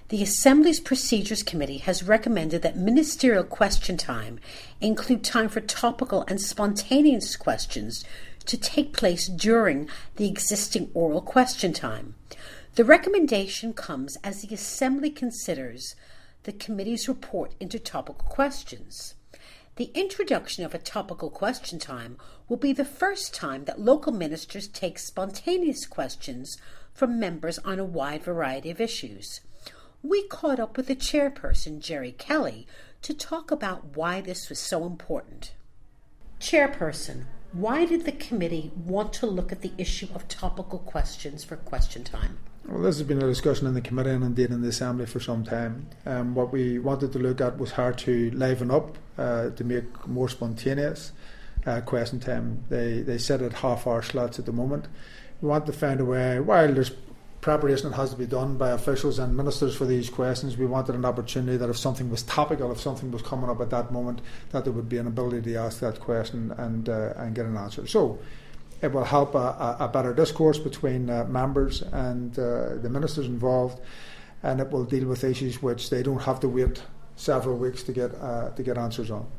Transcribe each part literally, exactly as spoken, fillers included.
The Assembly's Procedures Committee has recommended that ministerial question time include time for topical and spontaneous questions to take place during the existing oral question time. The recommendation comes as the Assembly considers the committee's report into topical questions. The introduction of a topical question time will be the first time that local ministers take spontaneous questions from members on a wide variety of issues. We caught up with the chairperson, Jerry Kelly, to talk about why this was so important. Chairperson, why did the committee want to look at the issue of topical questions for question time? Well, this has been a discussion in the committee and indeed in the Assembly for some time. Um, what we wanted to look at was how to liven up, uh, to make more spontaneous uh, question time. They they sit at half-hour slots at the moment. We want to find a way, while there's preparation that has to be done by officials and ministers for these questions, we wanted an opportunity that if something was topical, if something was coming up at that moment, that there would be an ability to ask that question and uh, and get an answer. So it will help a, a better discourse between uh, members and uh, the ministers involved, and it will deal with issues which they don't have to wait several weeks to get uh, to get answers on.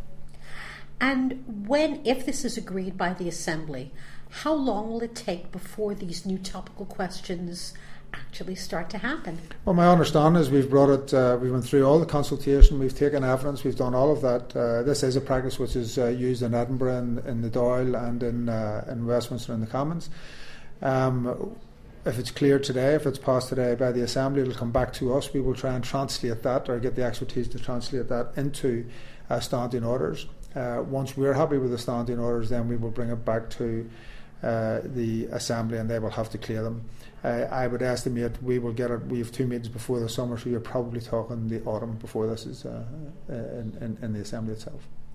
And when, if this is agreed by the Assembly, how long will it take before these new topical questions actually start to happen? Well, my understanding is we've brought it, uh, we went through all the consultation, we've taken evidence, we've done all of that. Uh, this is a practice which is uh, used in Edinburgh, in, in the Dáil and in, uh, in Westminster and the Commons. Um, if it's cleared today, if it's passed today by the Assembly, it'll come back to us. We will try and translate that, or get the expertise to translate that into uh, standing orders. Uh, once we're happy with the standing orders, then we will bring it back to uh, the Assembly and they will have to clear them. Uh, I would estimate we will get it. We have two meetings before the summer, so you're probably talking the autumn before this is uh, in, in, in the Assembly itself.